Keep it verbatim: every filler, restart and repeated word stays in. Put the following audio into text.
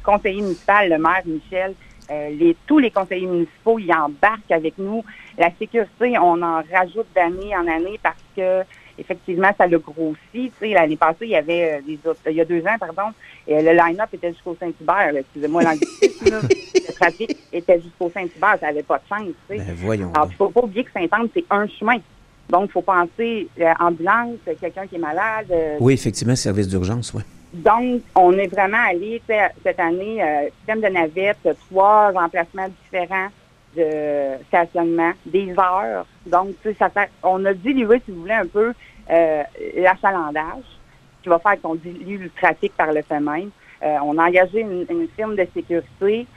conseiller municipal, le maire Michel, euh, les, tous les conseillers municipaux, ils embarquent avec nous. La sécurité, on en rajoute d'année en année parce que effectivement, ça l'a grossi. Tu sais, l'année passée, il y avait euh, des autres, il y a deux ans, pardon, et le line-up était jusqu'au Saint-Hubert. Là, excusez-moi l'anglicisme, là. Le trafic était jusqu'au Saint-Hubert, ça n'avait pas de sens. Tu sais. Ben, voyons Alors, donc. il ne faut pas oublier que Saint-Anne, c'est un chemin. Donc, il faut penser euh, ambulance, quelqu'un qui est malade. Euh, Oui, effectivement, service d'urgence, oui. donc, on est vraiment allé cette année, euh, système de navette, trois emplacements différents de stationnement, des heures. Donc, tu sais, ça fait, on a dilué, si vous voulez, un peu euh, l'achalandage, qui va faire qu'on dilue le trafic par le fait même. Euh, on a engagé une, une firme de sécurité